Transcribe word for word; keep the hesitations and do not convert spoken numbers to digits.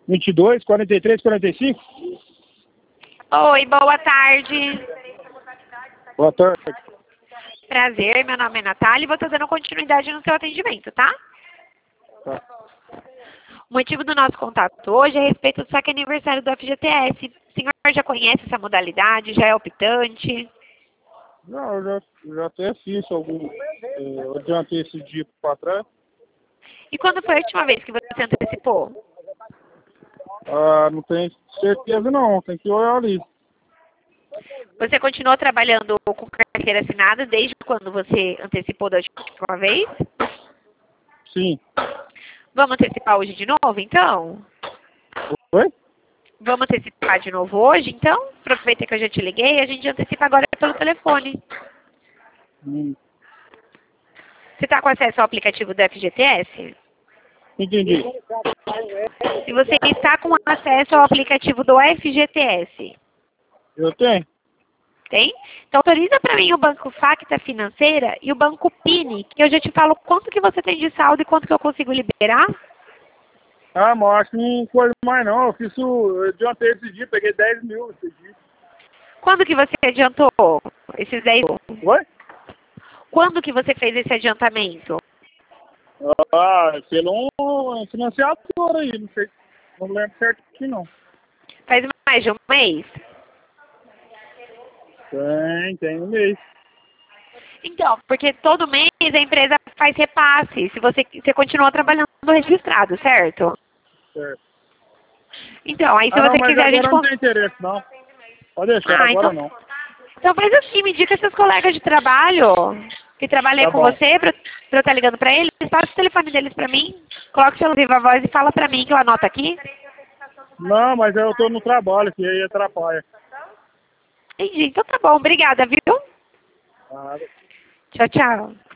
vinte e dois, quarenta e três, quarenta e cinco? Oi, boa tarde. Boa tarde. Prazer, meu nome é Natália e vou estar dando continuidade no seu atendimento, tá? Tá. O motivo do nosso contato hoje é a respeito do saque aniversário do F G T S. O senhor já conhece essa modalidade? Já é optante? Não, eu já, já até fiz algum. É, eu adiantei esse dia para trás. E quando foi a última vez que você antecipou? Ah, não tenho certeza não, tem que olhar ali. Você continuou trabalhando com carteira assinada desde quando você antecipou da última vez? Sim. Vamos antecipar hoje de novo, então? Oi? Vamos antecipar de novo hoje, então? Aproveita que eu já te liguei e a gente antecipa agora pelo telefone. Hum, Você está com acesso ao aplicativo do F G T S? entendi. Se você está com acesso ao aplicativo do F G T S, Eu tenho? tem? Então autoriza para mim o Banco Facta Financeira e o Banco Pini, que eu já te falo quanto que você tem de saldo e quanto que eu consigo liberar. Ah, mas acho que não foi mais não. Eu fiz o. Eu adiantei esse dia, peguei dez mil esse dia. Quando que você adiantou esses dez? Oi? Quando que você fez esse adiantamento? Ah, pelo um financiador aí, não sei. Não lembro certo aqui não. Faz mais de um mês? Tem, tem um mês. Então, porque todo mês a empresa faz repasse, se você, você continua trabalhando registrado, certo? Certo. Então, aí se Ah, não, você mas quiser a gente... agora não con- tem interesse não. Pode deixar, Ah, agora então, não. então faz assim, me indica seus colegas de trabalho que trabalham Tá com bom. você, pra, pra eu estar ligando pra eles, passa o telefone deles pra mim, coloca o seu viva voz e fala pra mim que eu anoto aqui. Não, mas eu tô no trabalho, que aí atrapalha. Entendi, então tá bom, obrigada, viu? Ah, Tchau, tchau.